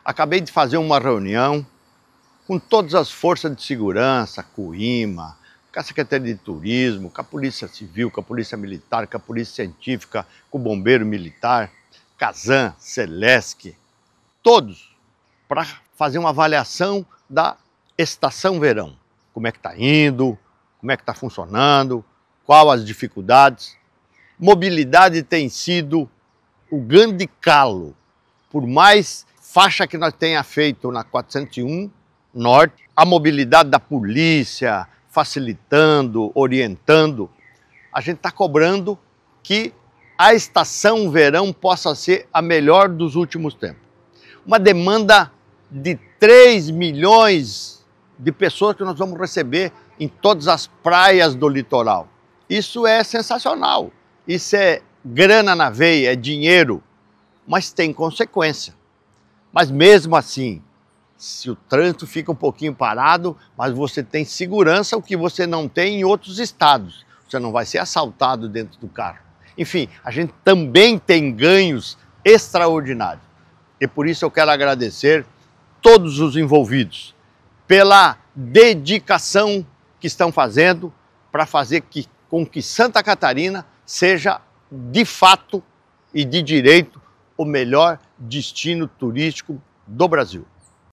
Acabei de fazer uma reunião com todas as forças de segurança, com o IMA, com a Secretaria de Turismo, com a Polícia Civil, com a Polícia Militar, com a Polícia Científica, com o Bombeiro Militar, Casan, Celesc, todos, para fazer uma avaliação da estação verão. Como é que está indo, como é que está funcionando, quais as dificuldades. Mobilidade tem sido o grande calo, por mais faixa que nós tenha feito na 401 Norte, a mobilidade da polícia, facilitando, orientando, a gente está cobrando que a estação verão possa ser a melhor dos últimos tempos. Uma demanda de 3 milhões de pessoas que nós vamos receber em todas as praias do litoral. Isso é sensacional, isso é grana na veia, é dinheiro, mas tem consequência. Mas mesmo assim, se o trânsito fica um pouquinho parado, mas você tem segurança, o que você não tem em outros estados. Você não vai ser assaltado dentro do carro. Enfim, a gente também tem ganhos extraordinários. E por isso eu quero agradecer todos os envolvidos pela dedicação que estão fazendo para fazer com que Santa Catarina seja, de fato e de direito, o melhor destino turístico do Brasil.